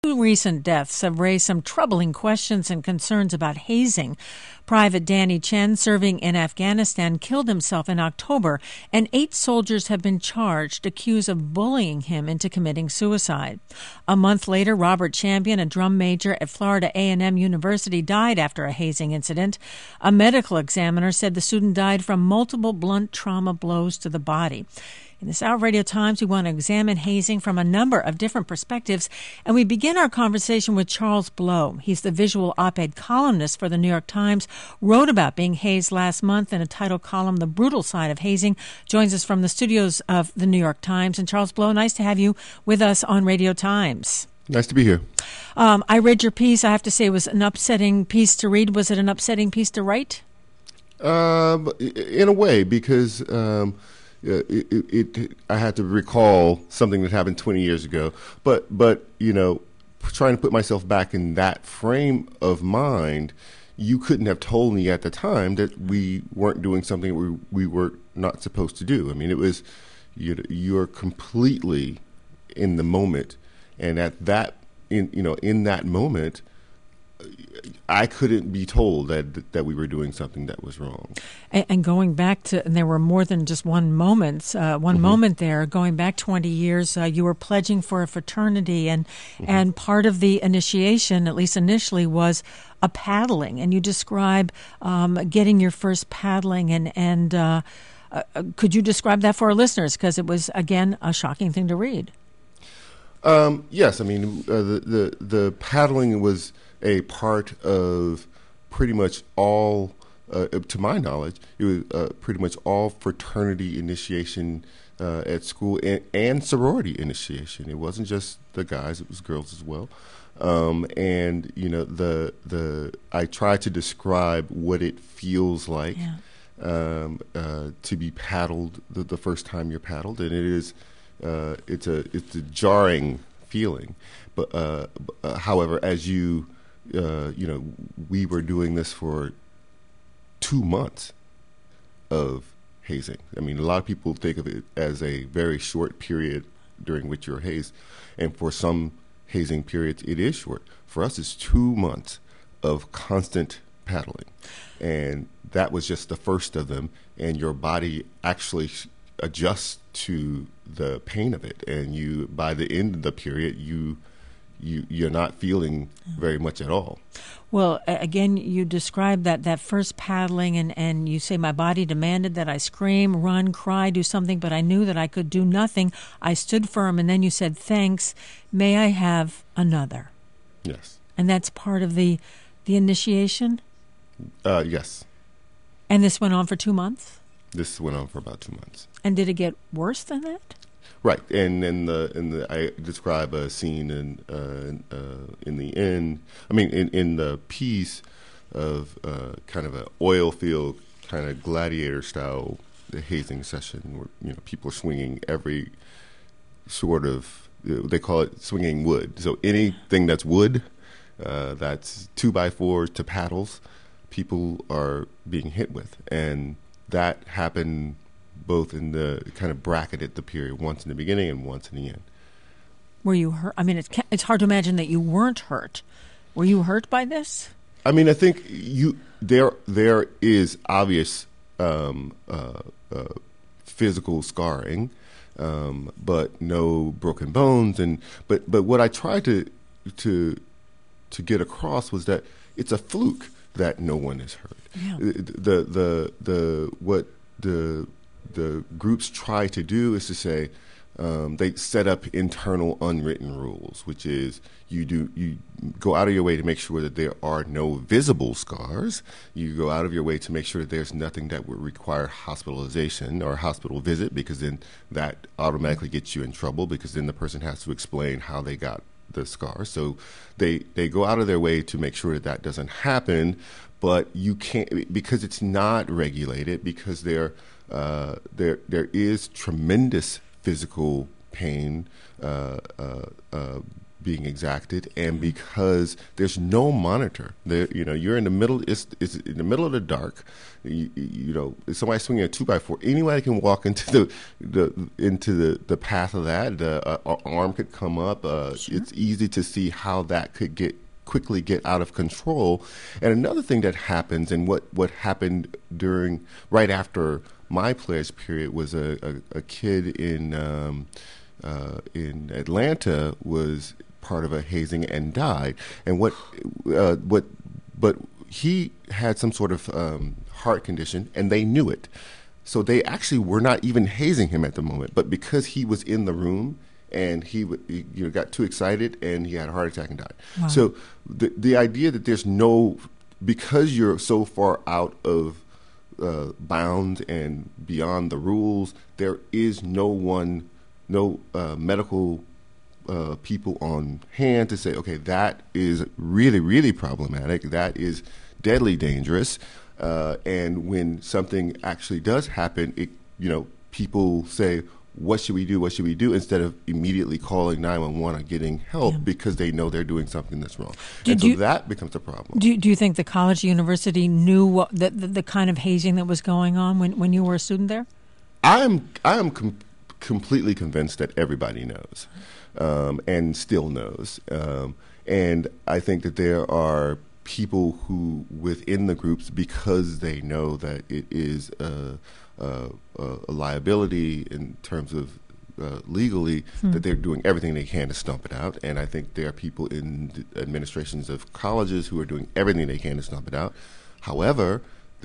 Two recent deaths have raised some troubling questions and concerns about hazing. Private Danny Chen, serving in Afghanistan, killed himself in October, and 8 soldiers have been charged, accused of bullying him into committing suicide. A month later, Robert Champion, a drum major at Florida A&M University, died after a hazing incident. A medical examiner said the student died from multiple blunt trauma blows to the body. In the South Radio Times, we want to examine hazing from a number of different perspectives, and we begin our conversation with Charles Blow. He's the visual op-ed columnist for the New York Times, wrote about being hazed last month in a title column, The Brutal Side of Hazing, joins us from the studios of the New York Times. And Charles Blow, nice to have you with us on Radio Times. Nice to be here. I read your piece. I have to say it was an upsetting piece to read. Was it an upsetting piece to write? In a way, because I had to recall something that happened 20 years ago. But trying to put myself back in that frame of mind, you couldn't have told me at the time that we weren't doing something we were not supposed to do. I mean, it was you're completely in the moment, and at that in that moment, I couldn't be told that we were doing something that was wrong. And going back to, and there were more than just one moment there, going back 20 years, you were pledging for a fraternity, and part of the initiation, at least initially, was a paddling. And you describe getting your first paddling, and could you describe that for our listeners? Because it was, again, a shocking thing to read. Yes, I mean, the paddling was a part of pretty much all, to my knowledge, it was pretty much all fraternity initiation at school and sorority initiation. It wasn't just the guys; it was girls as well. And I try to describe what it feels like to be paddled the first time you're paddled, and it is it's a jarring feeling. But however, as we were doing this for 2 months of hazing. I mean, a lot of people think of it as a very short period during which you're hazed, and for some hazing periods, it is short. For us, it's 2 months of constant paddling, and that was just the first of them, and your body actually adjusts to the pain of it, and by the end of the period, you're not feeling very much at all. Well, again, you described that first paddling, and you say, my body demanded that I scream, run, cry, do something, but I knew that I could do nothing. I stood firm, and then you said, thanks, may I have another? Yes. And that's part of the initiation? Yes. And this went on for 2 months? This went on for about 2 months. And did it get worse than that? Right, and I describe a scene in the end. I mean, in the piece of kind of an oil field, kind of gladiator style hazing session, where people are swinging every sort of, they call it swinging wood. So anything that's wood, that's 2x4s to paddles, people are being hit with, and that happened both in the kind of bracketed the period, once in the beginning and once in the end. Were you hurt? I mean, it's hard to imagine that you weren't hurt. Were you hurt by this? I mean, I think there is obvious physical scarring, but no broken bones. But what I tried to get across was that it's a fluke that no one is hurt. Yeah. What the groups try to do is to say they set up internal unwritten rules, which is you go out of your way to make sure that there are no visible scars. You go out of your way to make sure that there's nothing that would require hospitalization or a hospital visit, because then that automatically gets you in trouble, because then the person has to explain how they got the scar. So they go out of their way to make sure that doesn't happen, but you can't, because it's not regulated, because there is tremendous physical pain, being exacted, and because there's no monitor. There, you're in the middle. It's in the middle of the dark. If somebody's swinging a 2x4, anybody can walk into the path of that. The arm could come up. Sure. It's easy to see how that could quickly get out of control. And another thing that happens, and what happened right after my pledge period, was a kid in Atlanta was part of a hazing and died. And but he had some sort of heart condition, and they knew it. So they actually were not even hazing him at the moment, but because he was in the room, and he got too excited, and he had a heart attack and died. Wow. So the idea that there's because you're so far out of bounds and beyond the rules, there is no medical people on hand to say, okay, that is really, really problematic. That is deadly dangerous. And when something actually does happen, people say, what should we do? What should we do? Instead of immediately calling 911 or getting help because they know they're doing something that's wrong. That becomes a problem. Do you think the college, university knew the kind of hazing that was going on when you were a student there? I am completely convinced that everybody knows, and still knows. And I think that there are people who within the groups, because they know that it is a liability in terms of legally, that they're doing everything they can to stomp it out. And I think there are people in the administrations of colleges who are doing everything they can to stomp it out. However,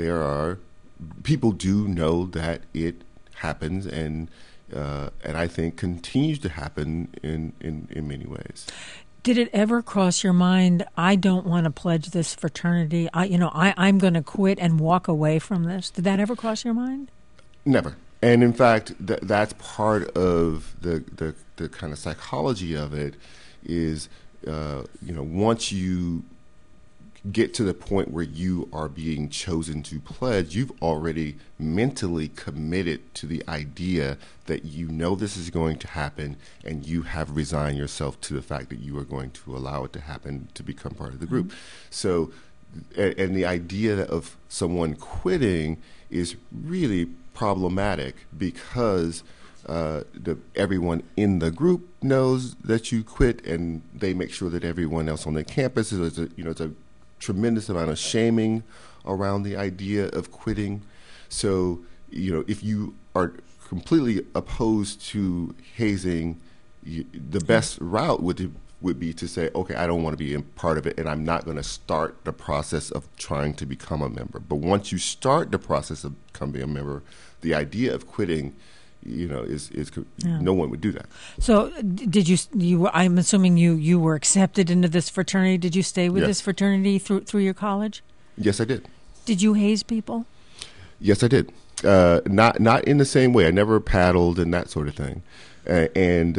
people do know that it happens, and I think continues to happen in many ways. Did it ever cross your mind, I don't want to pledge this fraternity, I'm going to quit and walk away from this? Did that ever cross your mind? Never. And in fact, that's part of the kind of psychology of it is, once you get to the point where you are being chosen to pledge, you've already mentally committed to the idea that this is going to happen, and you have resigned yourself to the fact that you are going to allow it to happen to become part of the group. So, and the idea of someone quitting is really problematic because everyone in the group knows that you quit, and they make sure that everyone else on the campus is, it's a tremendous amount of shaming around the idea of quitting. So, if you are completely opposed to hazing, the best route would be to say, okay, I don't want to be a part of it, and I'm not going to start the process of trying to become a member. But once you start the process of becoming a member, the idea of quitting, no one would do that. So did you I'm assuming you were accepted into this fraternity. Did you stay with this fraternity through your college? Yes, I did. Did you haze people? Yes, I did. Not in the same way. I never paddled and that sort of thing. And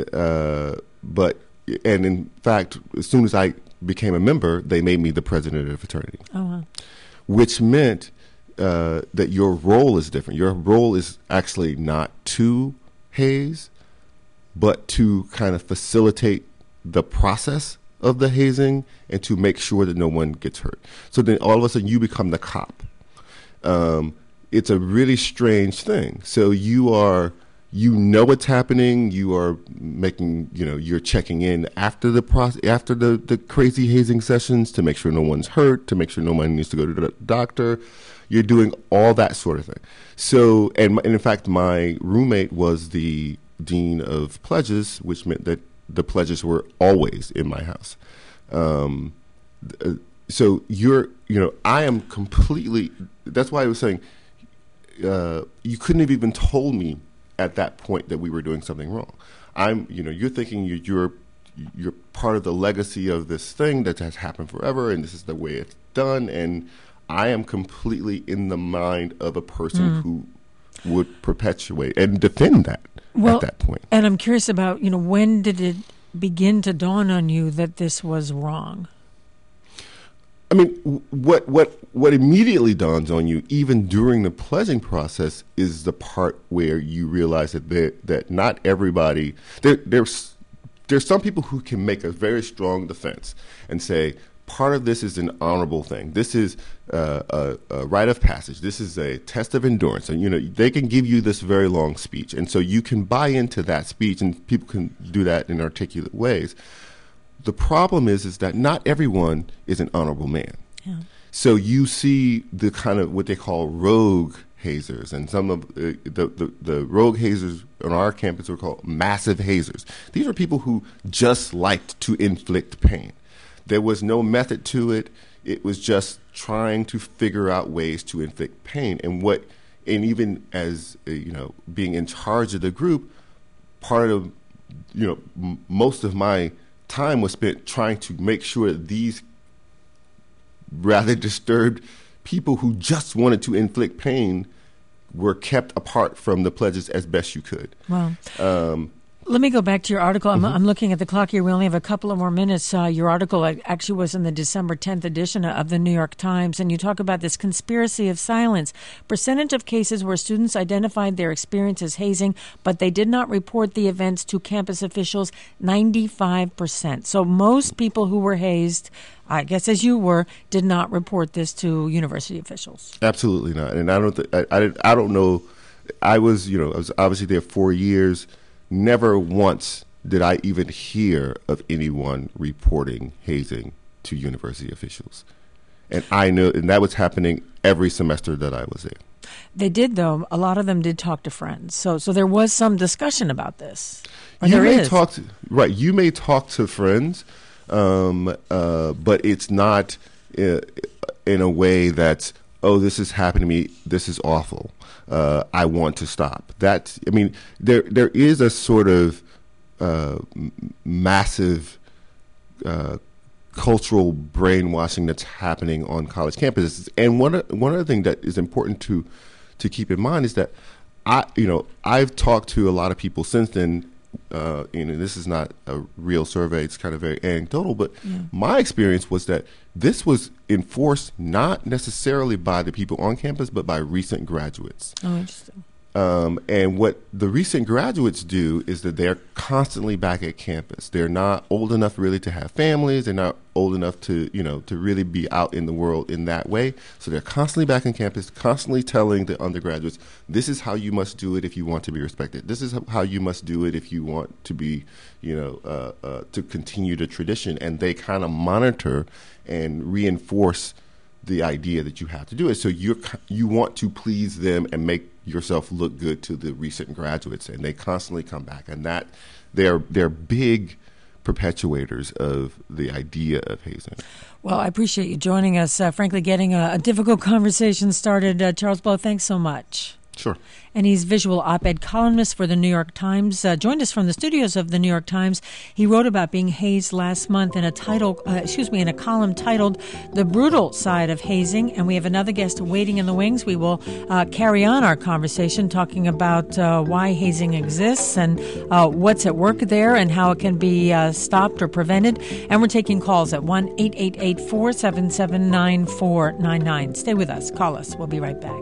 in fact, as soon as I became a member, they made me the president of the fraternity. Oh, wow. Which meant that your role is different. Your role is actually not to haze, but to kind of facilitate the process of the hazing and to make sure that no one gets hurt. So then all of a sudden you become the cop. It's a really strange thing. So what's happening. You are making, you're checking in after the crazy hazing sessions to make sure no one's hurt, to make sure no one needs to go to the doctor. You're doing all that sort of thing. So, and in fact, my roommate was the dean of pledges, which meant that the pledges were always in my house. So I am completely, that's why I was saying, you couldn't have even told me at that point that we were doing something wrong. You're thinking you're part of the legacy of this thing that has happened forever, and this is the way it's done. And I am completely in the mind of a person who would perpetuate and defend that at that point. And I'm curious about, when did it begin to dawn on you that this was wrong? I mean, what immediately dawns on you, even during the pledging process, is the part where you realize that not everybody, there's there's some people who can make a very strong defense and say, part of this is an honorable thing. This is a rite of passage. This is a test of endurance. And, they can give you this very long speech. And so you can buy into that speech, and people can do that in articulate ways. The problem is that not everyone is an honorable man. Yeah. So you see the kind of what they call rogue hazers, and some of the rogue hazers on our campus are called massive hazers. These are people who just liked to inflict pain. There was no method to it. It was just trying to figure out ways to inflict pain. And even as being in charge of the group, part of most of my time was spent trying to make sure that these rather disturbed people who just wanted to inflict pain were kept apart from the pledges as best you could. Wow. Let me go back to your article. I'm looking at the clock here. We only have a couple of more minutes. Your article actually was in the December 10th edition of the New York Times, and you talk about this conspiracy of silence. Percentage of cases where students identified their experience as hazing, but they did not report the events to campus officials, 95%. So most people who were hazed, I guess as you were, did not report this to university officials. Absolutely not. And I don't know. I was obviously there 4 years. Never once did I even hear of anyone reporting hazing to university officials. And I know, and that was happening every semester that I was there. They did, though. A lot of them did talk to friends. So there was some discussion about this. You may talk to friends, but it's not in a way that's, oh, this is happening to me, this is awful. I want to stop. There is a sort of massive cultural brainwashing that's happening on college campuses. And one of the things that is important to keep in mind is that I've talked to a lot of people since then. This is not a real survey; it's kind of very anecdotal. But my experience was that this was enforced not necessarily by the people on campus, but by recent graduates. Oh, interesting. And what the recent graduates do is that they're constantly back at campus. They're not old enough really to have families. They're not old enough to really be out in the world in that way. So they're constantly back on campus, constantly telling the undergraduates, this is how you must do it if you want to be respected. This is how you must do it if you want to be, to continue the tradition. And they kind of monitor and reinforce the idea that you have to do it. So you want to please them and make yourself look good to the recent graduates, and they constantly come back, and that they're big perpetuators of the idea of hazing. Well, I appreciate you joining us. Frankly, getting a difficult conversation started. Charles Blow, thanks so much. Sure. And he's visual op-ed columnist for the New York Times. Joined us from the studios of the New York Times. He wrote about being hazed last month in a column titled "The Brutal Side of Hazing." And we have another guest waiting in the wings. We will carry on our conversation, talking about why hazing exists and what's at work there and how it can be stopped or prevented. And we're taking calls at 1-888-477-9499. Stay with us. Call us. We'll be right back.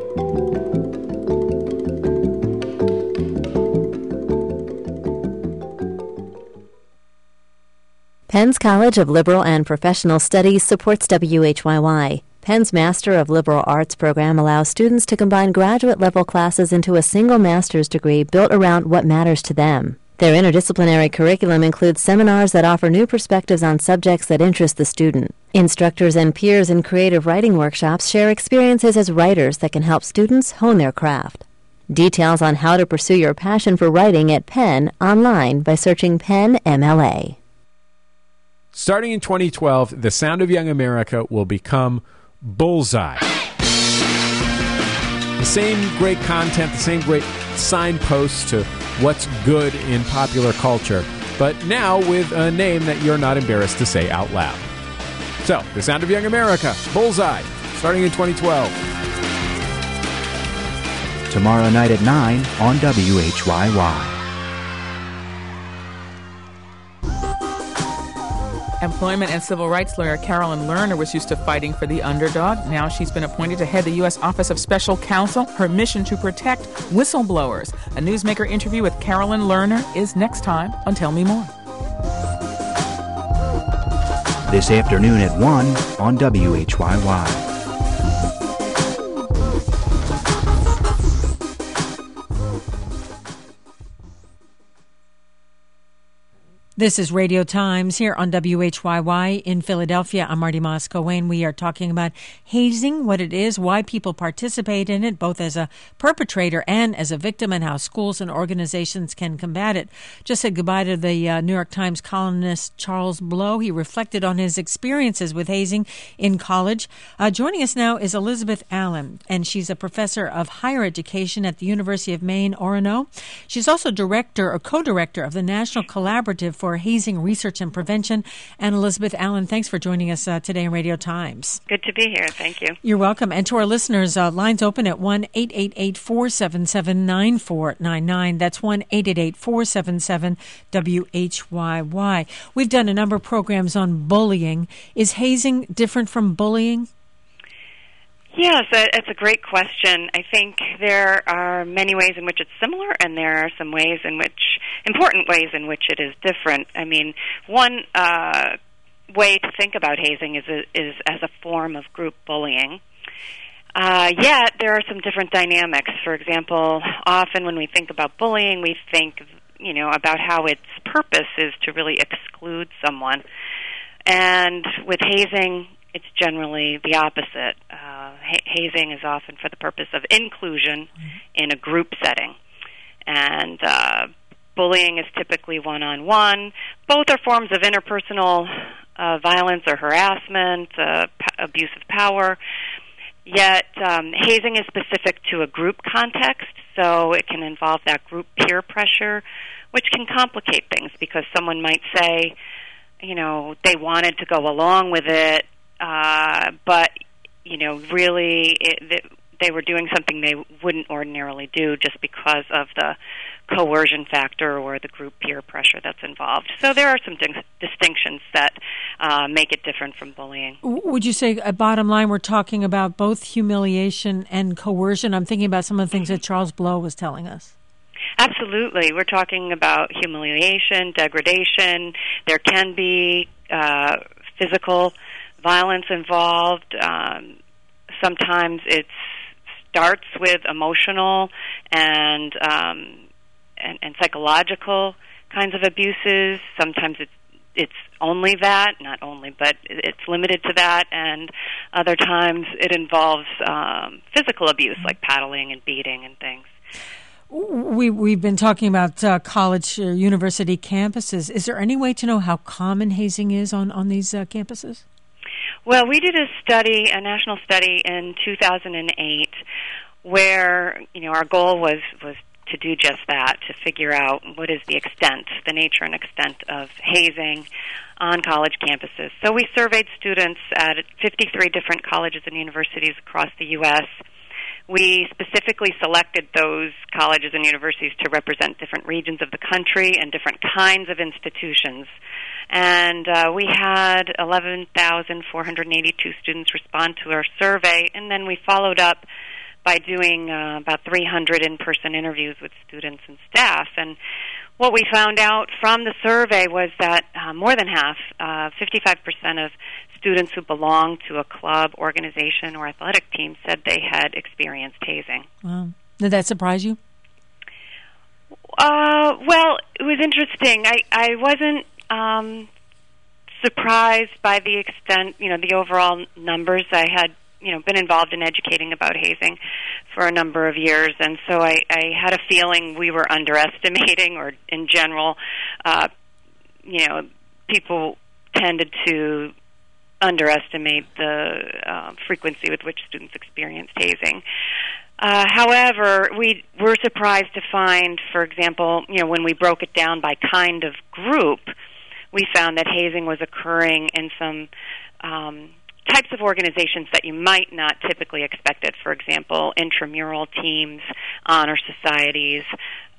Penn's College of Liberal and Professional Studies supports WHYY. Penn's Master of Liberal Arts program allows students to combine graduate-level classes into a single master's degree built around what matters to them. Their interdisciplinary curriculum includes seminars that offer new perspectives on subjects that interest the student. Instructors and peers in creative writing workshops share experiences as writers that can help students hone their craft. Details on how to pursue your passion for writing at Penn online by searching Penn MLA. Starting in 2012, The Sound of Young America will become Bullseye. The same great content, the same great signposts to what's good in popular culture, but now with a name that you're not embarrassed to say out loud. So, The Sound of Young America, Bullseye, starting in 2012. Tomorrow night at 9 on WHYY. Employment and civil rights lawyer Carolyn Lerner was used to fighting for the underdog. Now she's been appointed to head the U.S. Office of Special Counsel. Her mission to protect whistleblowers. A Newsmaker interview with Carolyn Lerner is next time on Tell Me More. This afternoon at 1 on WHYY. This is Radio Times here on WHYY in Philadelphia. I'm Marty Moscow-Wayne. We are talking about hazing, what it is, why people participate in it, both as a perpetrator and as a victim, and how schools and organizations can combat it. Just said goodbye to the New York Times columnist Charles Blow. He reflected on his experiences with hazing in college. Joining us now is Elizabeth Allen, and she's a professor of higher education at the University of Maine, Orono. She's also director or co-director of the National Collaborative for Hazing Research and Prevention. And Elizabeth Allen, thanks for joining us today in Radio Times. Good to be here. Thank you. You're welcome. And to our listeners, lines open at 1-888-477-9499. That's 1-888-477-WHYY. We've done a number of programs on bullying. Is hazing different from bullying? Yes, it's a great question. I think there are many ways in which it's similar, and there are some ways in which, important ways in which it is different. I mean, one way to think about hazing is as a form of group bullying. Yet there are some different dynamics. For example, often when we think about bullying, we think, about how its purpose is to really exclude someone. And with hazing, it's generally the opposite. Hazing is often for the purpose of inclusion in a group setting. And bullying is typically one-on-one. Both are forms of interpersonal violence or harassment, abuse of power. Yet hazing is specific to a group context, so it can involve that group peer pressure, which can complicate things because someone might say, they wanted to go along with it, but, really they were doing something they wouldn't ordinarily do just because of the coercion factor or the group peer pressure that's involved. So there are some distinctions that make it different from bullying. Would you say, bottom line, we're talking about both humiliation and coercion? I'm thinking about some of the things that Charles Blow was telling us. Absolutely. We're talking about humiliation, degradation. There can be physical violence involved. Sometimes it starts with emotional and psychological kinds of abuses. Sometimes it's only that, not only, but it's limited to that. And other times it involves physical abuse, like paddling and beating and things. We've been talking about college or university campuses. Is there any way to know how common hazing is on these campuses? Well, we did a national study in 2008, where our goal was to do just that, to figure out what is the nature and extent of hazing on college campuses. So we surveyed students at 53 different colleges and universities across the U.S. We specifically selected those colleges and universities to represent different regions of the country and different kinds of institutions. And we had 11,482 students respond to our survey, and then we followed up by doing about 300 in-person interviews with students and staff. And what we found out from the survey was that more than half, 55% of students who belong to a club, organization, or athletic team said they had experienced hazing. Wow. Did that surprise you? Well, it was interesting. I wasn't surprised by the extent, the overall numbers. I had, been involved in educating about hazing for a number of years, and so I had a feeling we were underestimating, or in general, people tended to underestimate the frequency with which students experienced hazing. However, we were surprised to find, for example, when we broke it down by kind of group, we found that hazing was occurring in some types of organizations that you might not typically expect it. For example, intramural teams, honor societies,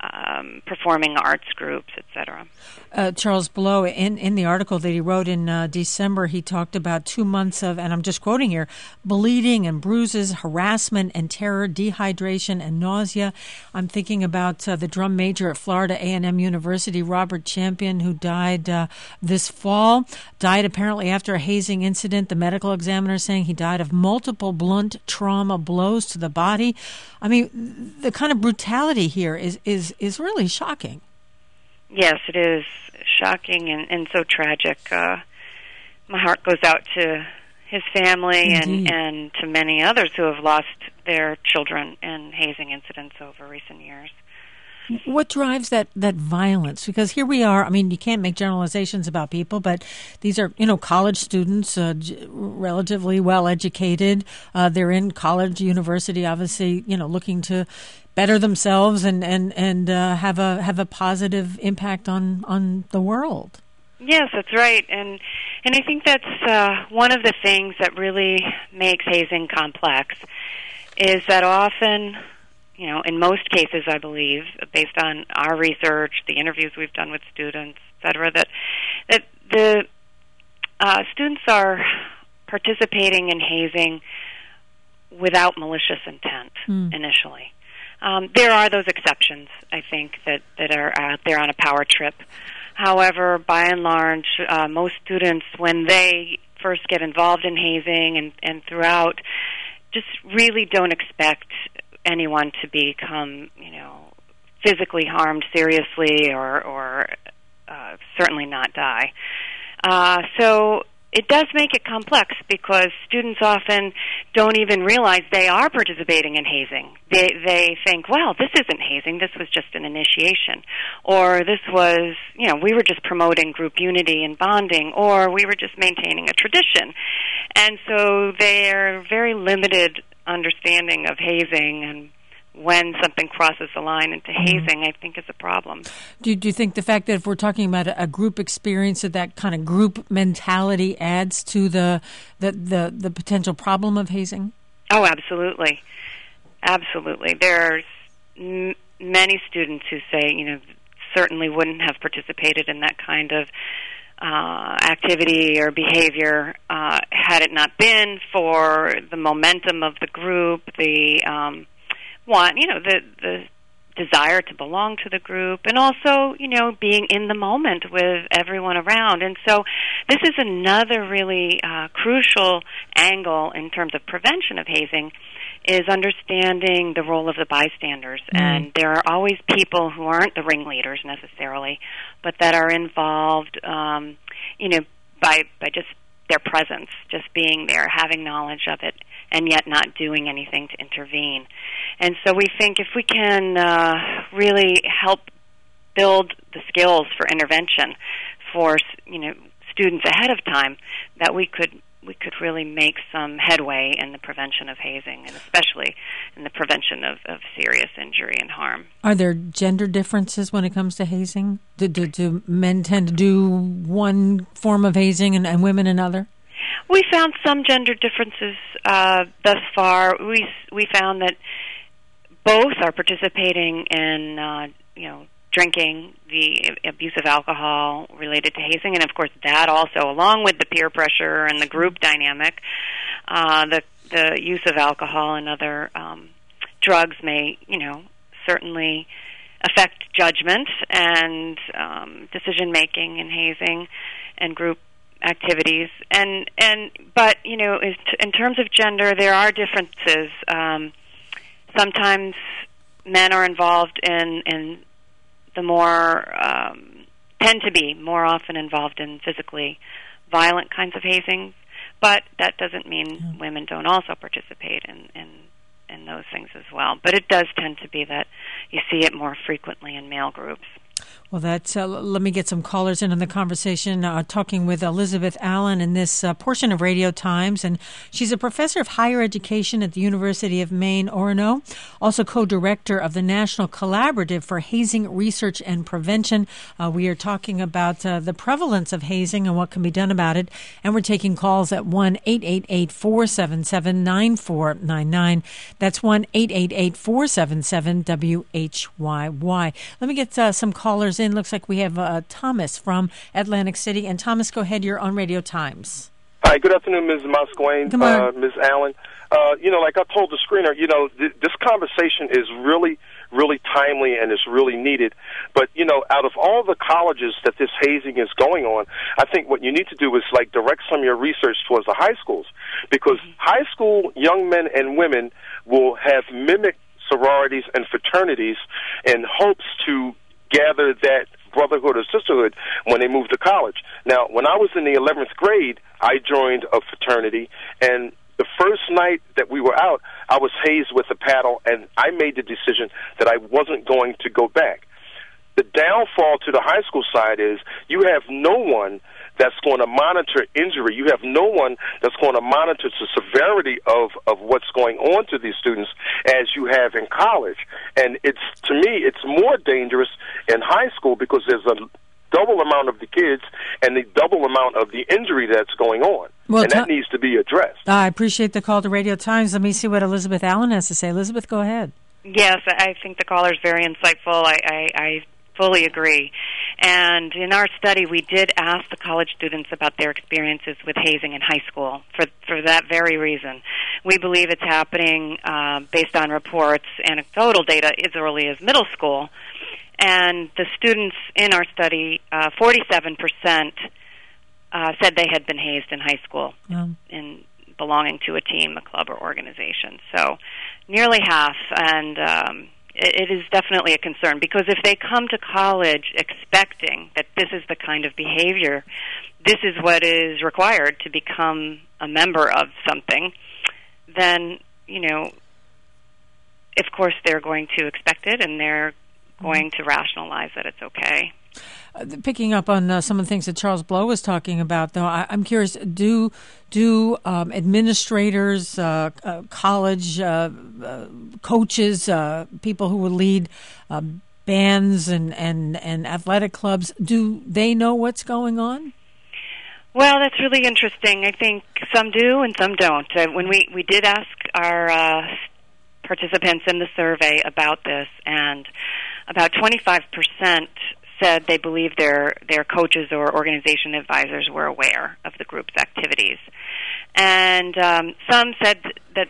performing arts groups, etc. Charles Blow, in the article that he wrote in December, he talked about 2 months of, and I'm just quoting here, bleeding and bruises, harassment and terror, dehydration and nausea. I'm thinking about the drum major at Florida A&M University, Robert Champion, who died this fall. Died apparently after a hazing incident. The medical examiner saying he died of multiple blunt trauma blows to the body. I mean, the kind of brutality here is really shocking. Yes, it is shocking and so tragic. My heart goes out to his family and to many others who have lost their children in hazing incidents over recent years. What drives that violence? Because here we are, I mean, you can't make generalizations about people, but these are, college students, relatively well-educated. They're in college, university, obviously, looking to better themselves and have a positive impact on the world. Yes, that's right. And I think that's one of the things that really makes hazing complex is that often, in most cases, I believe, based on our research, the interviews we've done with students, et cetera, that the students are participating in hazing without malicious intent initially. There are those exceptions, I think, that are out there on a power trip. However, by and large, most students, when they first get involved in hazing and throughout, just really don't expect anyone to become, physically harmed seriously or certainly not die. So it does make it complex because students often don't even realize they are participating in hazing. They think, well, this isn't hazing, this was just an initiation. Or this was, we were just promoting group unity and bonding, or we were just maintaining a tradition. And so their very limited understanding of hazing and when something crosses the line into hazing, I think is a problem. Do you think the fact that if we're talking about a group experience, that kind of group mentality adds to the potential problem of hazing? Oh, absolutely. Absolutely. There's many students who say, certainly wouldn't have participated in that kind of activity or behavior had it not been for the momentum of the group, the desire to belong to the group, and also, being in the moment with everyone around. And so this is another really crucial angle in terms of prevention of hazing, is understanding the role of the bystanders. And there are always people who aren't the ringleaders necessarily, but that are involved, by just their presence, just being there, having knowledge of it, and yet not doing anything to intervene. And so we think if we can really help build the skills for intervention for students ahead of time, that we could really make some headway in the prevention of hazing, and especially in the prevention of serious injury and harm. Are there gender differences when it comes to hazing? Do men tend to do one form of hazing and women another? We found some gender differences thus far. We found that both are participating in, drinking, the abuse of alcohol related to hazing, and of course that also, along with the peer pressure and the group dynamic, the use of alcohol and other drugs may, certainly affect judgment and decision making in hazing and group activities. But in terms of gender, there are differences. Sometimes men are involved in the more tend to be more often involved in physically violent kinds of hazing, but that doesn't mean women don't also participate in those things as well. But it does tend to be that you see it more frequently in male groups. Well, that's let me get some callers in on the conversation, talking with Elizabeth Allen in this portion of Radio Times. And she's a professor of higher education at the University of Maine, Orono, also co-director of the National Collaborative for Hazing Research and Prevention. We are talking about the prevalence of hazing and what can be done about it. And we're taking calls at 1-888-477-9499. That's 1-888-477-WHYY. Let me get some callers in. Looks like we have Thomas from Atlantic City. And Thomas, go ahead. You're on Radio Times. Hi, good afternoon, Ms. Moscowane, Ms. Allen. Like I told the screener, this conversation is really, really timely and it's really needed. But, out of all the colleges that this hazing is going on, I think what you need to do is, direct some of your research towards the high schools. Because high school young men and women will have mimicked sororities and fraternities in hopes to gather that brotherhood or sisterhood when they move to college. Now, when I was in the 11th grade, I joined a fraternity, and the first night that we were out, I was hazed with a paddle, and I made the decision that I wasn't going to go back. The downfall to the high school side is you have no one that's going to monitor injury. You have no one that's going to monitor the severity of what's going on to these students as you have in college. And to me, it's more dangerous in high school because there's a double amount of the kids and the double amount of the injury that's going on. Well, and that needs to be addressed. I appreciate the call to Radio Times. Let me see what Elizabeth Allen has to say. Elizabeth, go ahead. Yes, I think the caller is very insightful. I fully agree. And in our study, we did ask the college students about their experiences with hazing in high school for that very reason. We believe it's happening based on reports, anecdotal data, as early as middle school. And the students in our study, 47% said they had been hazed in high school in belonging to a team, a club, or organization. So nearly half, and it is definitely a concern, because if they come to college expecting that this is the kind of behavior, this is what is required to become a member of something, then, of course they're going to expect it, and they're going to rationalize that it's okay. Picking up on some of the things that Charles Blow was talking about, though, I'm curious, do administrators, college coaches, people who will lead bands and athletic clubs, do they know what's going on? Well, that's really interesting. I think some do and some don't. When we did ask our participants in the survey about this, and about 25% said they believe their coaches or organization advisors were aware of the group's activities, and some said that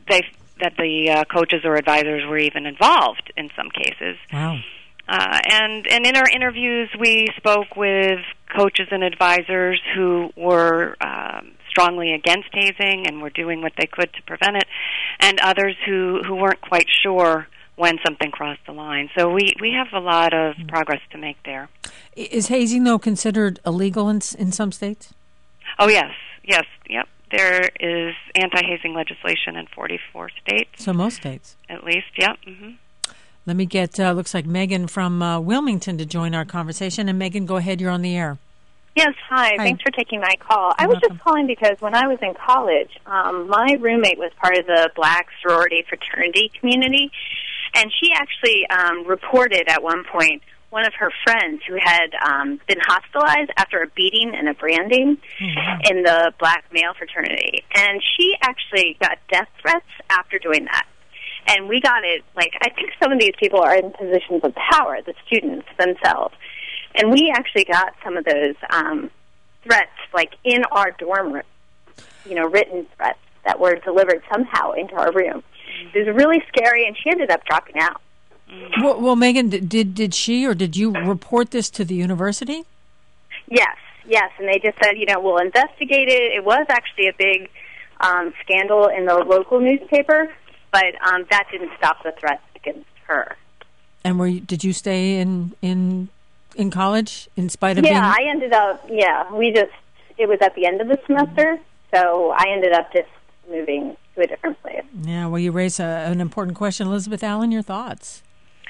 the coaches or advisors were even involved in some cases. Wow. And in our interviews, we spoke with coaches and advisors who were strongly against hazing and were doing what they could to prevent it, and others who weren't quite sure when something crossed the line. So we have a lot of progress to make there. Is hazing, though, considered illegal in some states? Oh, yes. Yep. There is anti-hazing legislation in 44 states. So most states? At least, yep. Mm-hmm. Let me get, looks like Megan from Wilmington to join our conversation. And Megan, go ahead, you're on the air. Yes, hi. Thanks for taking my call. I was just calling because when I was in college, my roommate was part of the black sorority fraternity community, and she actually reported at one point one of her friends who had been hospitalized after a beating and a branding in the black male fraternity. And she actually got death threats after doing that. And we got it, I think some of these people are in positions of power, the students themselves. And we actually got some of those threats, in our dorm room, written threats that were delivered somehow into our room. It was really scary, and she ended up dropping out. Well, Megan, did she or did you report this to the university? Yes, and they just said, we'll investigate it. It was actually a big scandal in the local newspaper, but that didn't stop the threats against her. And did you stay in college in spite of being... Yeah, I ended up, it was at the end of the semester, so I ended up just moving to a different place. Yeah, well, you raise an important question. Elizabeth Allen, your thoughts?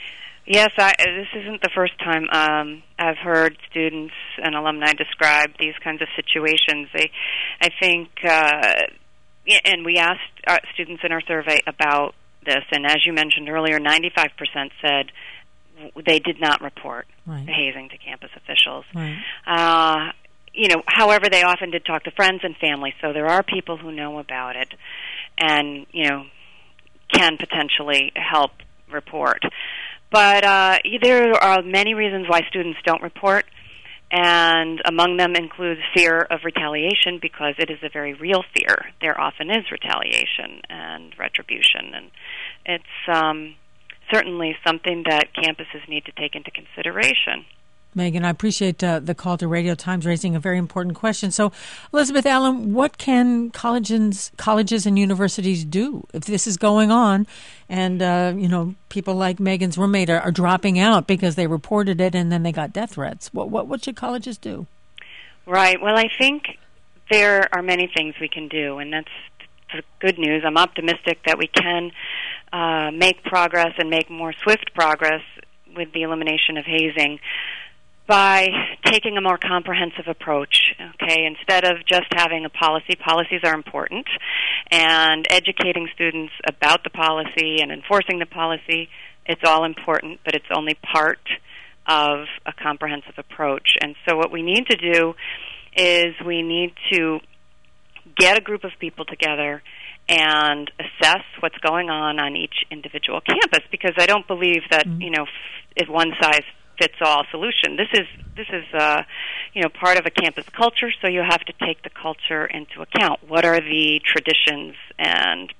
Yes, this isn't the first time I've heard students and alumni describe these kinds of situations. I think, and we asked students in our survey about this, and as you mentioned earlier, 95% said they did not report the hazing to campus officials. Right. However, they often did talk to friends and family, so there are people who know about it and, can potentially help report. But there are many reasons why students don't report, and among them includes fear of retaliation, because it is a very real fear. There often is retaliation and retribution, and it's certainly something that campuses need to take into consideration. Megan, I appreciate the call to Radio Times raising a very important question. So, Elizabeth Allen, what can colleges and universities do if this is going on and, people like Megan's roommate are dropping out because they reported it and then they got death threats? What should colleges do? Right. Well, I think there are many things we can do, and that's the good news. I'm optimistic that we can make progress and make more swift progress with the elimination of hazing by taking a more comprehensive approach, okay? Instead of just having a policy, policies are important, and educating students about the policy and enforcing the policy, it's all important, but it's only part of a comprehensive approach. And so what we need to do is we need to get a group of people together and assess what's going on each individual campus, because I don't believe that, if one size fits all solution. This is part of a campus culture, so you have to take the culture into account. What are the traditions and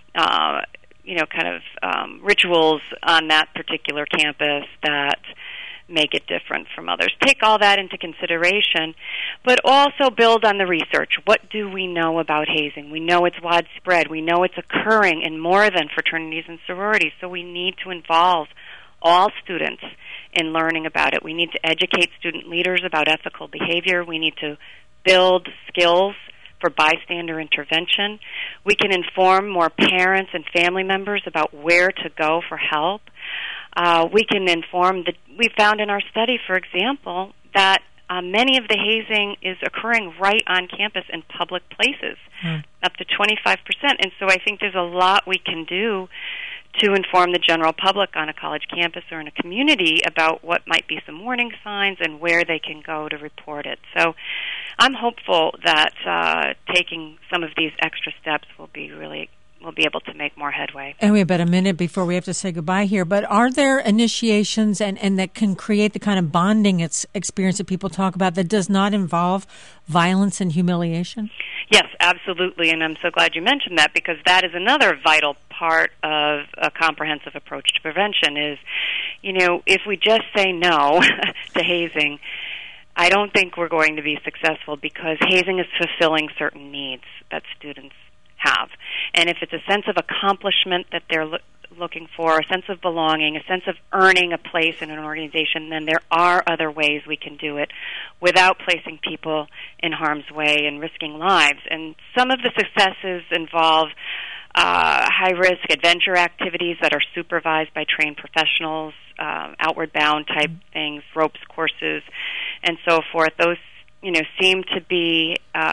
rituals on that particular campus that make it different from others? Take all that into consideration, but also build on the research. What do we know about hazing? We know it's widespread. We know it's occurring in more than fraternities and sororities, so we need to involve all students in learning about it. We need to educate student leaders about ethical behavior. We need to build skills for bystander intervention. We can inform more parents and family members about where to go for help. We can inform we found in our study, for example, that many of the hazing is occurring right on campus in public places, up to 25%. And so I think there's a lot we can do to inform the general public on a college campus or in a community about what might be some warning signs and where they can go to report it. So I'm hopeful that taking some of these extra steps will be able to make more headway. And we have about a minute before we have to say goodbye here, but are there initiations and that can create the kind of bonding experience that people talk about that does not involve violence and humiliation? Yes, absolutely, and I'm so glad you mentioned that, because that is another vital part of a comprehensive approach to prevention is, if we just say no to hazing, I don't think we're going to be successful, because hazing is fulfilling certain needs that students have. And if it's a sense of accomplishment that they're looking for, a sense of belonging, a sense of earning a place in an organization, then there are other ways we can do it without placing people in harm's way and risking lives. And some of the successes involve high-risk adventure activities that are supervised by trained professionals, outward-bound type things, ropes courses, and so forth. Those, seem to be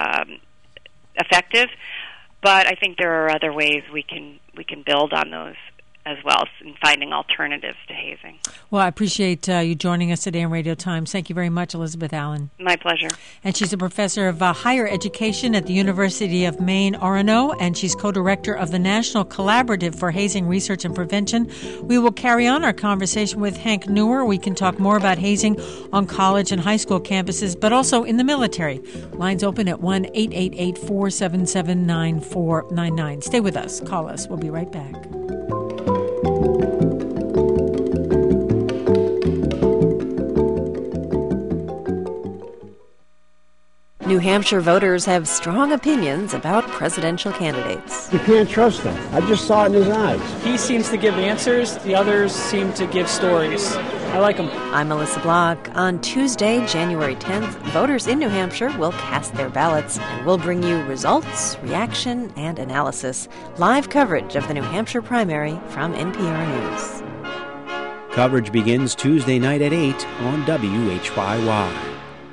effective, but I think there are other ways we can build on those as well in finding alternatives to hazing. Well, I appreciate you joining us today on Radio Times. Thank you very much, Elizabeth Allen. My pleasure. And she's a professor of higher education at the University of Maine, Orono, and she's co-director of the National Collaborative for Hazing Research and Prevention. We will carry on our conversation with Hank Newer. We can talk more about hazing on college and high school campuses, but also in the military. Lines open at 1-888-477-9499. Stay with us. Call us. We'll be right back. New Hampshire voters have strong opinions about presidential candidates. You can't trust him. I just saw it in his eyes. He seems to give answers. The others seem to give stories. I like him. I'm Melissa Block. On Tuesday, January 10th, voters in New Hampshire will cast their ballots, and we'll bring you results, reaction, and analysis. Live coverage of the New Hampshire primary from NPR News. Coverage begins Tuesday night at 8 on WHYY.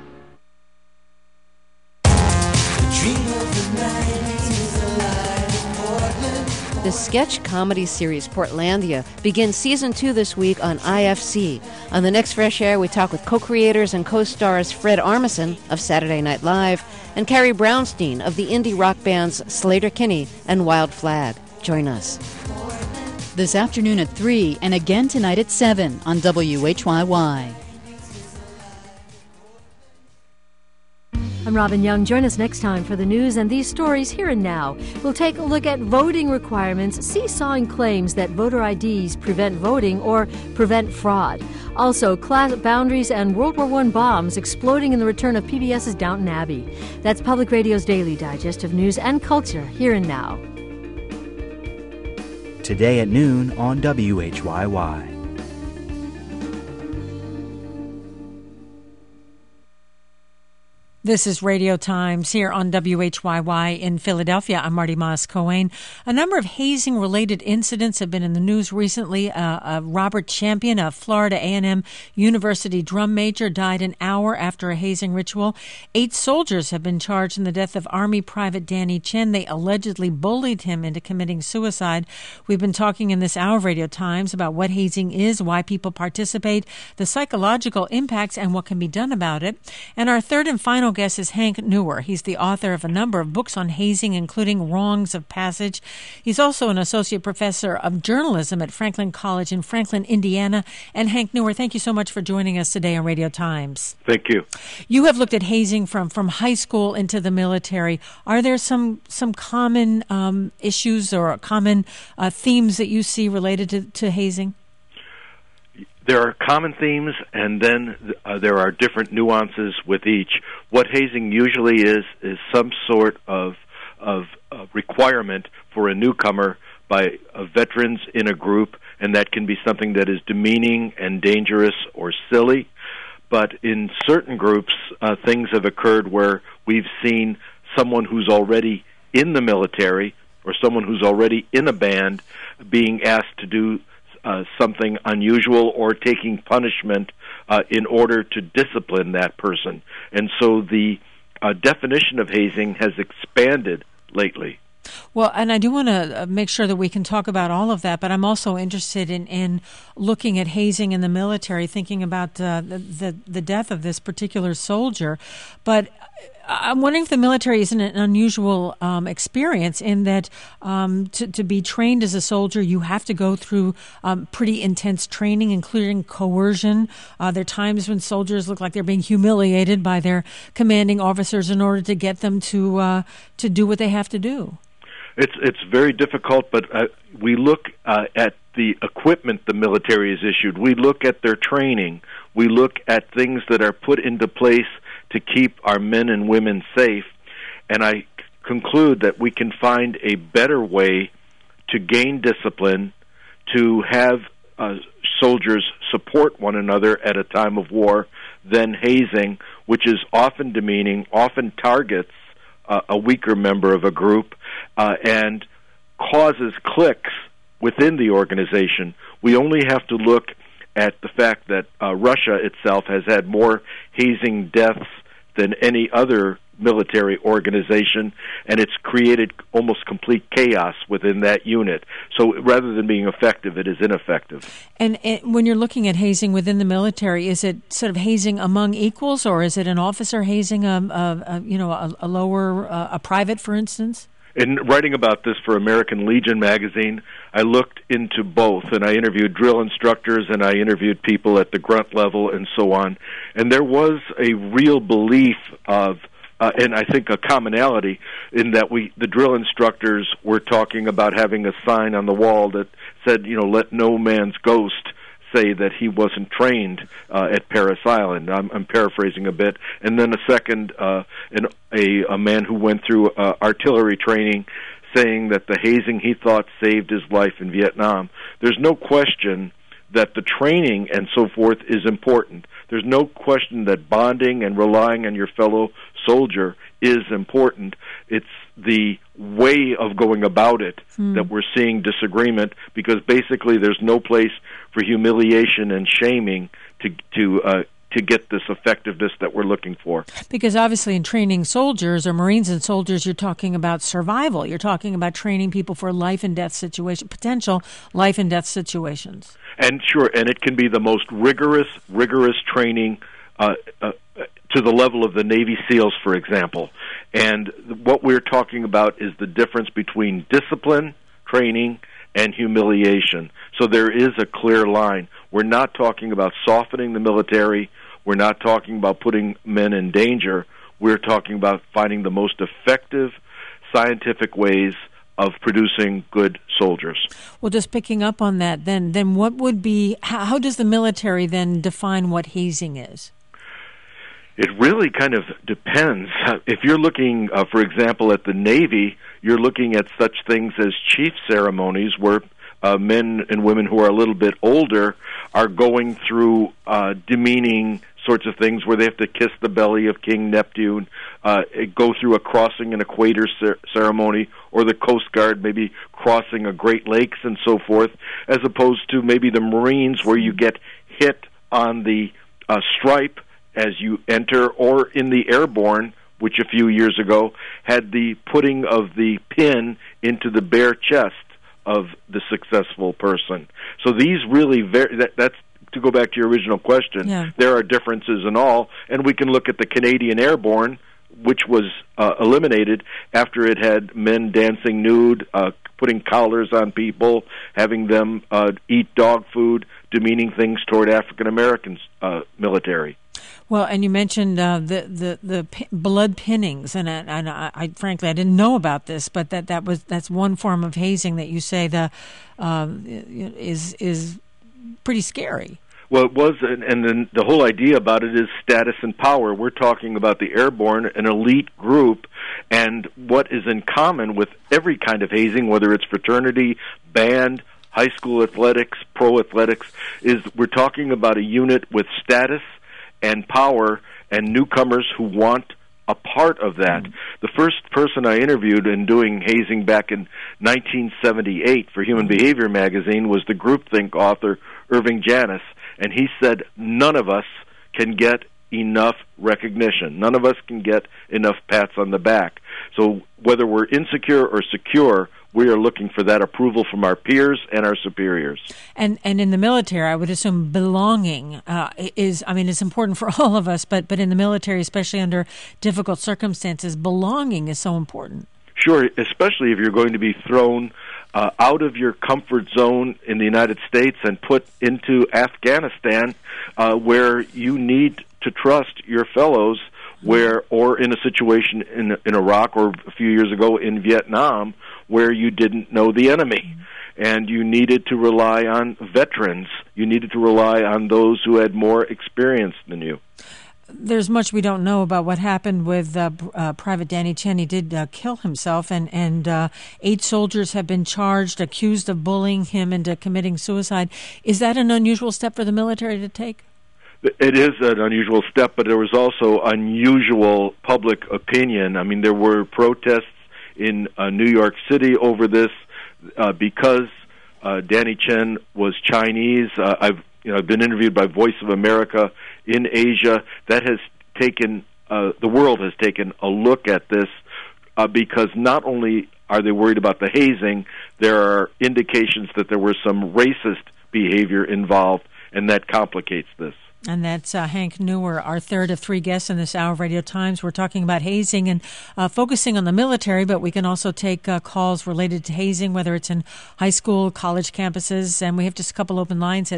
The sketch comedy series Portlandia begins Season 2 this week on IFC. On the next Fresh Air, we talk with co-creators and co-stars Fred Armisen of Saturday Night Live and Carrie Brownstein of the indie rock bands Slater-Kinney and Wild Flag. Join us. This afternoon at 3 and again tonight at 7 on WHYY. I'm Robin Young. Join us next time for the news and these stories here and now. We'll take a look at voting requirements, seesawing claims that voter IDs prevent voting or prevent fraud. Also, class boundaries and World War I bombs exploding in the return of PBS's Downton Abbey. That's Public Radio's daily digest of news and culture here and now. Today at noon on WHYY. This is Radio Times here on WHYY in Philadelphia. I'm Marty Moss-Cohen. A number of hazing-related incidents have been in the news recently. Robert Champion, a Florida A&M University drum major, died an hour after a hazing ritual. 8 soldiers have been charged in the death of Army Private Danny Chen. They allegedly bullied him into committing suicide. We've been talking in this hour of Radio Times about what hazing is, why people participate, the psychological impacts, and what can be done about it. And our third and final guest is Hank Newer. He's the author of a number of books on hazing, including Wrongs of Passage. He's also an associate professor of journalism at Franklin College in Franklin, Indiana. And Hank Newer, thank you so much for joining us today on Radio Times. Thank you. You have looked at hazing from high school into the military. Are there some common issues or common themes that you see related to hazing? There are common themes, and then there are different nuances with each. What hazing usually is some sort of requirement for a newcomer by veterans in a group, and that can be something that is demeaning and dangerous or silly. But in certain groups, things have occurred where we've seen someone who's already in the military or someone who's already in a band being asked to do something unusual or taking punishment in order to discipline that person. And so the definition of hazing has expanded lately. Well, and I do want to make sure that we can talk about all of that, but I'm also interested in looking at hazing in the military, thinking about the death of this particular soldier. But I'm wondering if the military isn't an unusual experience in that to be trained as a soldier, you have to go through pretty intense training, including coercion. There are times when soldiers look like they're being humiliated by their commanding officers in order to get them to do what they have to do. It's very difficult, but we look at the equipment the military has issued. We look at their training. We look at things that are put into place to keep our men and women safe, and I conclude that we can find a better way to gain discipline, to have soldiers support one another at a time of war than hazing, which is often demeaning, often targets a weaker member of a group, and causes cliques within the organization. We only have to look at the fact that Russia itself has had more hazing deaths than any other military organization, and it's created almost complete chaos within that unit. So rather than being effective, it is ineffective. And when you're looking at hazing within the military, is it sort of hazing among equals, or is it an officer hazing a lower, a private, for instance? In writing about this for American Legion magazine, I looked into both, and I interviewed drill instructors and I interviewed people at the grunt level and so on. And there was a real belief of, and I think a commonality, in that the drill instructors were talking about having a sign on the wall that said, let no man's ghost say that he wasn't trained at Parris Island. I'm paraphrasing a bit. And then a second, a man who went through artillery training saying that the hazing he thought saved his life in Vietnam. There's no question that the training and so forth is important. There's no question that bonding and relying on your fellow soldier is important. It's the way of going about it that we're seeing disagreement, because basically there's no place for humiliation and shaming to get this effectiveness that we're looking for. Because obviously in training soldiers or Marines and soldiers, you're talking about survival. You're talking about training people for life and death situation, potential life and death situations. And sure, and it can be the most rigorous training to the level of the Navy SEALs, for example. And what we're talking about is the difference between discipline, training, and humiliation. So there is a clear line. We're not talking about softening the military. We're not talking about putting men in danger. We're talking about finding the most effective scientific ways of producing good soldiers. Well, just picking up on that, then what would be, how does the military then define what hazing is? It really kind of depends. If you're looking, for example, at the Navy, you're looking at such things as chief ceremonies where men and women who are a little bit older are going through demeaning sorts of things where they have to kiss the belly of King Neptune, go through a crossing an equator ceremony, or the Coast Guard maybe crossing a Great Lakes and so forth, as opposed to maybe the Marines where you get hit on the stripe as you enter, or in the Airborne, which a few years ago had the putting of the pin into the bare chest of the successful person. So these really that's to go back to your original question. Yeah. There are differences in all, and we can look at the Canadian Airborne, which was eliminated after it had men dancing nude, putting collars on people, having them eat dog food, demeaning things toward African Americans military. Well, and you mentioned the blood pinnings, and I frankly I didn't know about this, but that's one form of hazing that you say is pretty scary. Well, it was, and then the whole idea about it is status and power. We're talking about the Airborne, an elite group, and what is in common with every kind of hazing, whether it's fraternity, band, high school athletics, pro athletics, is we're talking about a unit with status and power and newcomers who want a part of that. The first person I interviewed in doing hazing back in 1978 for Human Behavior magazine was the groupthink author Irving Janis, and he said none of us can get enough recognition. None of us can get enough pats on the back. So whether we're insecure or secure, we are looking for that approval from our peers and our superiors. And in the military, I would assume belonging is important for all of us, but in the military, especially under difficult circumstances, belonging is so important. Sure, especially if you're going to be thrown out of your comfort zone in the United States and put into Afghanistan, where you need to trust your fellows, or in a situation in Iraq, or a few years ago in Vietnam, where you didn't know the enemy. And you needed to rely on veterans. You needed to rely on those who had more experience than you. There's much we don't know about what happened with Private Danny Chen. He did kill himself, and 8 soldiers have been charged, accused of bullying him into committing suicide. Is that an unusual step for the military to take? It is an unusual step, but there was also unusual public opinion. I mean, there were protests in New York City over this because Danny Chen was Chinese. I've been interviewed by Voice of America in Asia. That has taken the world has taken a look at this because not only are they worried about the hazing, there are indications that there was some racist behavior involved, and that complicates this. And that's Hank Newer, our third of 3 guests in this hour of Radio Times. We're talking about hazing and focusing on the military, but we can also take calls related to hazing, whether it's in high school, college campuses. And we have just a couple open lines at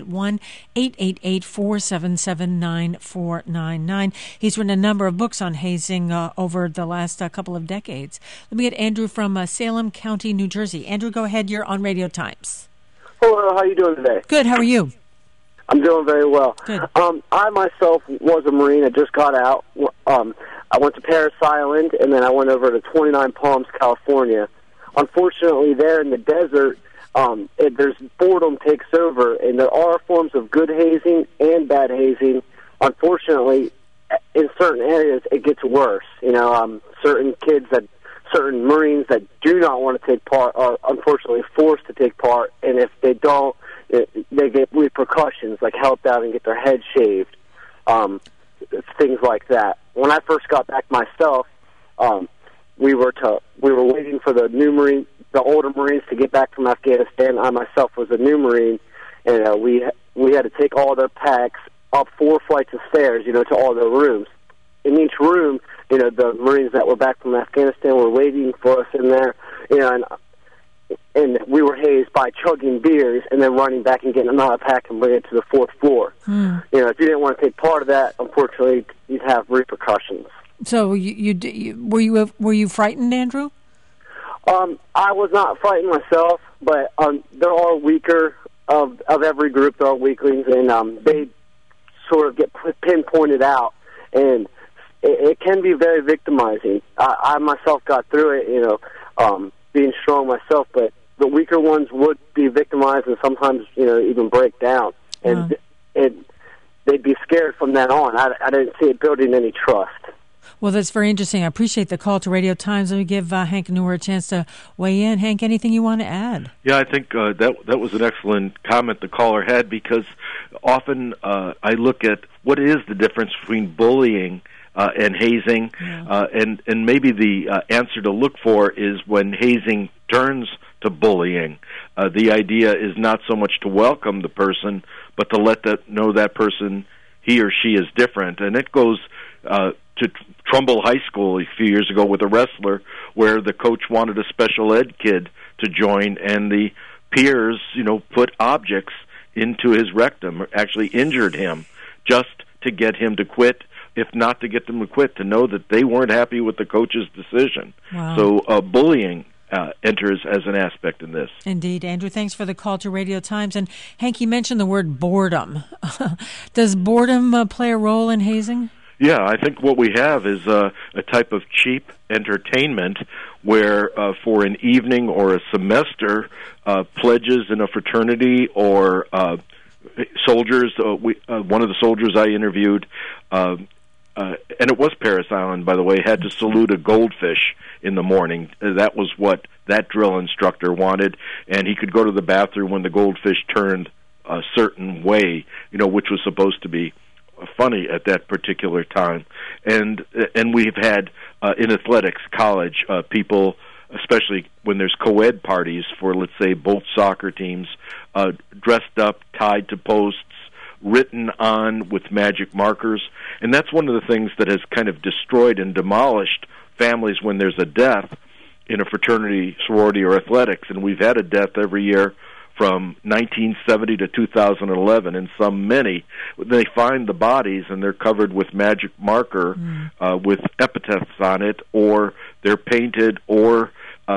1-888-477-9499. He's written a number of books on hazing over the last couple of decades. Let me get Andrew from Salem County, New Jersey. Andrew, go ahead. You're on Radio Times. Hello. How are you doing today? Good. How are you? I'm doing very well. Good. I myself was a Marine. I just got out. I went to Parris Island, and then I went over to 29 Palms, California. Unfortunately, there in the desert, there's boredom takes over, and there are forms of good hazing and bad hazing. Unfortunately, in certain areas, it gets worse. certain Marines that do not want to take part are unfortunately forced to take part, and if they don't, they get repercussions, like helped out and get their head shaved, things like that. When I first got back myself, we were waiting for the older Marines to get back from Afghanistan. I myself was a new Marine, and we had to take all their packs up 4 flights of stairs, to all their rooms. In each room, the Marines that were back from Afghanistan were waiting for us in there, and we were hazed by chugging beers and then running back and getting another pack and bringing it to the 4th floor. If you didn't want to take part of that, unfortunately, you'd have repercussions. So were you frightened, Andrew? I was not frightened myself, but there are weaker of every group. There are weaklings, and they sort of get pinpointed out, and it can be very victimizing. I myself got through it, being strong myself, but the weaker ones would be victimized and sometimes, even break down. And they'd be scared from then on. I didn't see it building any trust. Well, that's very interesting. I appreciate the call to Radio Times. Let me give Hank Newer a chance to weigh in. Hank, anything you want to add? Yeah, I think that was an excellent comment the caller had, because often I look at what is the difference between bullying and hazing, and maybe the answer to look for is when hazing turns to bullying. The idea is not so much to welcome the person, but to let know that person, he or she, is different. And it goes to Trumbull High School a few years ago with a wrestler where the coach wanted a special ed kid to join, and the peers, put objects into his rectum, actually injured him just to get him to quit, if not to get them to quit, to know that they weren't happy with the coach's decision. Wow. So bullying enters as an aspect in this. Indeed. Andrew, thanks for the call to Radio Times. And Hank, you mentioned the word boredom. Does boredom play a role in hazing? Yeah, I think what we have is a type of cheap entertainment where for an evening or a semester, pledges in a fraternity or soldiers, one of the soldiers I interviewed, and it was Parris Island, by the way, had to salute a goldfish in the morning. That was what that drill instructor wanted, and he could go to the bathroom when the goldfish turned a certain way, which was supposed to be funny at that particular time. And we've had in athletics, college, people, especially when there's co-ed parties for, let's say, both soccer teams, dressed up, tied to posts, written on with magic markers. And that's one of the things that has kind of destroyed and demolished families when there's a death in a fraternity, sorority, or athletics. And we've had a death every year from 1970 to 2011, and many, they find the bodies and they're covered with magic marker with epitaphs on it, or they're painted, or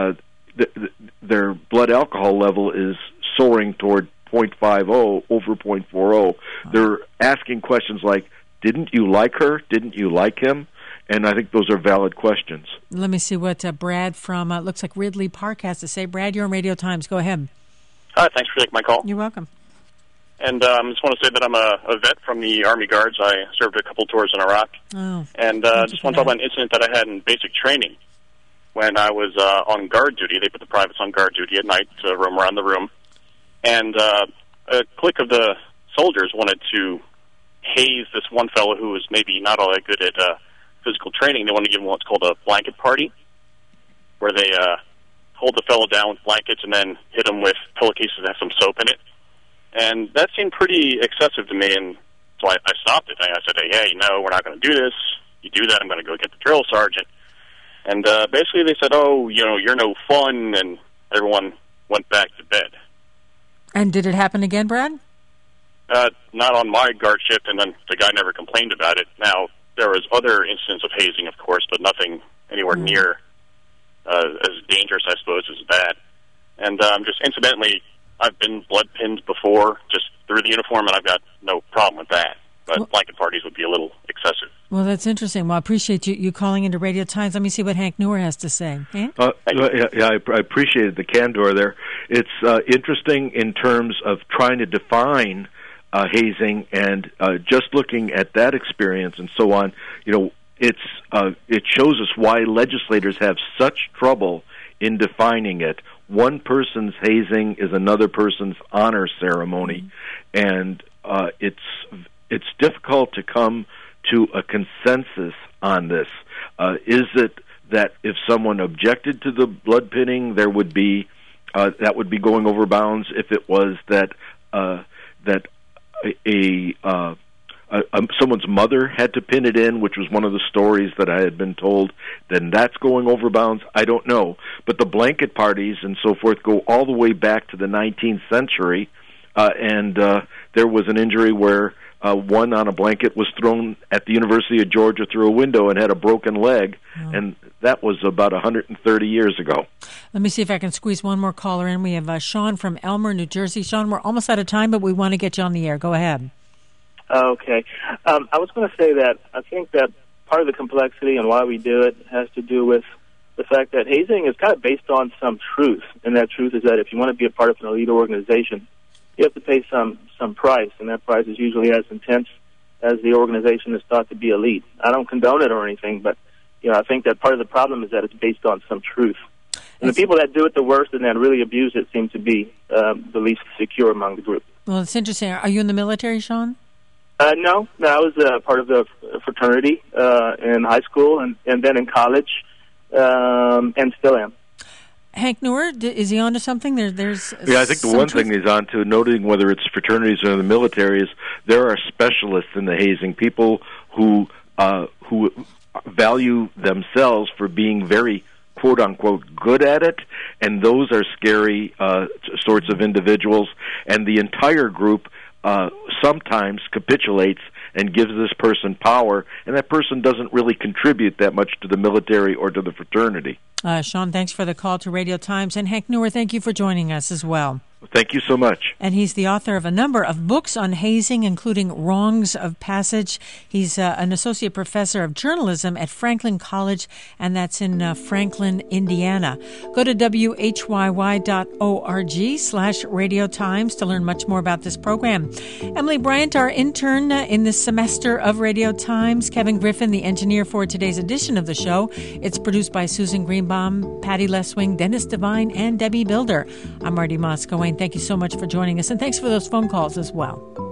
their blood alcohol level is soaring toward 0.50 over 0.40. They're asking questions like, didn't you like her? Didn't you like him? And I think those are valid questions. Let me see what Brad from, looks like Ridley Park has to say. Brad, you're on Radio Times. Go ahead. Hi, thanks for taking my call. You're welcome. And I just want to say that I'm a vet from the Army Guards. I served a couple tours in Iraq. Oh, and just want to talk about an incident that I had in basic training. When I was on guard duty, they put the privates on guard duty at night to roam around the room. And a clique of the soldiers wanted to haze this one fellow who was maybe not all that good at physical training. They wanted to give him what's called a blanket party, where they hold the fellow down with blankets and then hit him with pillowcases that have some soap in it. And that seemed pretty excessive to me, and so I stopped it. I said, hey, no, we're not going to do this. You do that, I'm going to go get the drill sergeant. And basically they said, oh, you're no fun, and everyone went back to bed. And did it happen again, Brad? Not on my guard shift, and then the guy never complained about it. Now, there was other incidents of hazing, of course, but nothing anywhere near as dangerous, I suppose, as that. And just incidentally, I've been blood pinned before, just through the uniform, and I've got no problem with that. But blanket parties would be a little excessive. Well, that's interesting. Well, I appreciate you calling into Radio Times. Let me see what Hank Newer has to say. Hank? I appreciated the candor there. It's interesting in terms of trying to define hazing, and just looking at that experience and so on. it shows us why legislators have such trouble in defining it. One person's hazing is another person's honor ceremony, and it's difficult to come to a consensus on this. Is it that if someone objected to the blood pinning, there would be that would be going over bounds? If it was that someone's mother had to pin it in, which was one of the stories that I had been told, then that's going over bounds. I don't know. But the blanket parties and so forth go all the way back to the 19th century, and there was an injury where one on a blanket was thrown at the University of Georgia through a window and had a broken leg, and that was about 130 years ago. Let me see if I can squeeze one more caller in. We have Sean from Elmer, New Jersey. Sean, we're almost out of time, but we want to get you on the air. Go ahead. Okay. I was going to say that I think that part of the complexity and why we do it has to do with the fact that hazing is kind of based on some truth, and that truth is that if you want to be a part of an elite organization, you have to pay some price, and that price is usually as intense as the organization is thought to be elite. I don't condone it or anything, but I think that part of the problem is that it's based on some truth. And the people that do it the worst and that really abuse it seem to be the least secure among the group. Well, it's interesting. Are you in the military, Sean? No, I was part of the fraternity in high school and then in college, and still am. Hank Noor, is he on to something? There's I think the one thing he's on to, noting whether it's fraternities or the military, is there are specialists in the hazing, people who value themselves for being very quote-unquote good at it, and those are scary sorts of individuals, and the entire group sometimes capitulates and gives this person power, and that person doesn't really contribute that much to the military or to the fraternity. Sean, thanks for the call to Radio Times. And Hank Noor, thank you for joining us as well. Thank you so much. And he's the author of a number of books on hazing, including Wrongs of Passage. He's an associate professor of journalism at Franklin College, and that's in Franklin, Indiana. Go to whyy.org/Radio Times to learn much more about this program. Emily Bryant, our intern in this semester of Radio Times. Kevin Griffin, the engineer for today's edition of the show. It's produced by Susan Greenbaum, Patty Leswing, Dennis Devine, and Debbie Builder. I'm Marty Moscow. Thank you so much for joining us, and thanks for those phone calls as well.